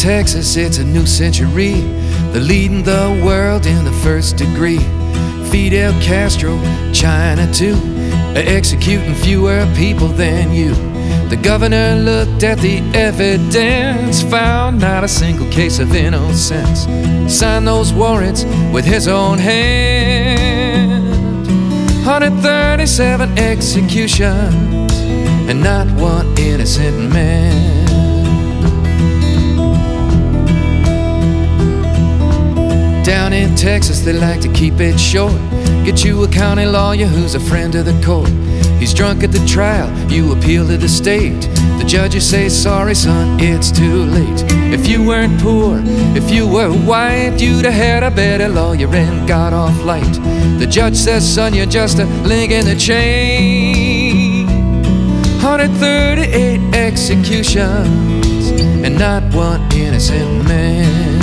Texas, it's a new century. They're leading the world in the first degree. Fidel Castro, China too, are executing fewer people than you. The governor looked at the evidence, found not a single case of innocence. Signed those warrants with his own hand. 137 executions and not one innocent man. Down in Texas, they like to keep it short. Get you a county lawyer who's a friend of the court. He's drunk at the trial, you appeal to the state. The judges say, sorry son, it's too late. If you weren't poor, if you were white, you'd have had a better lawyer and got off light. The judge says, son, you're just a link in the chain. 138 executions and not one innocent man.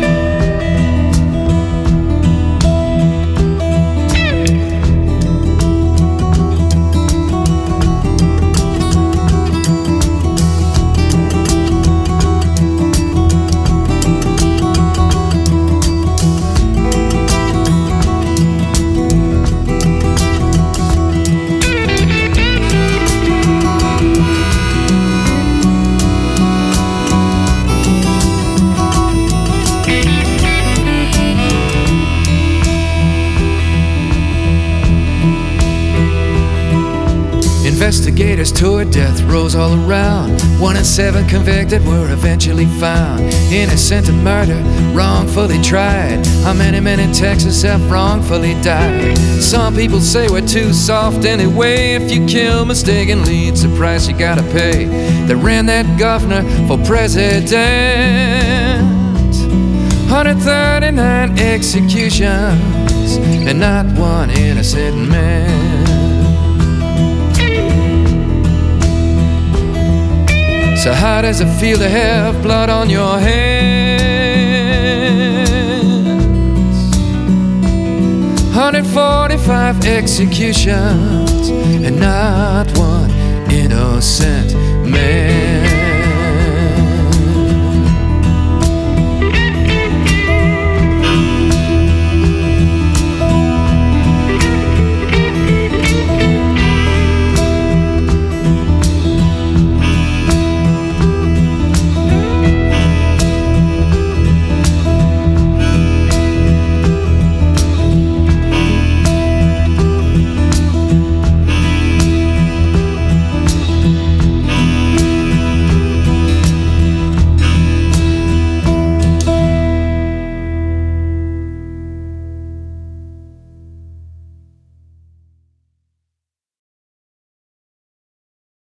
Investigators toured death rows all around. 1 in 7 convicted were eventually found innocent of murder, wrongfully tried. How many men in Texas have wrongfully died? Some people say we're too soft anyway. If you kill mistakenly, it's a price you gotta pay. They ran that governor for president. 139 executions and not one innocent man. So how does it feel to have blood on your hands? 145 executions and not one innocent man.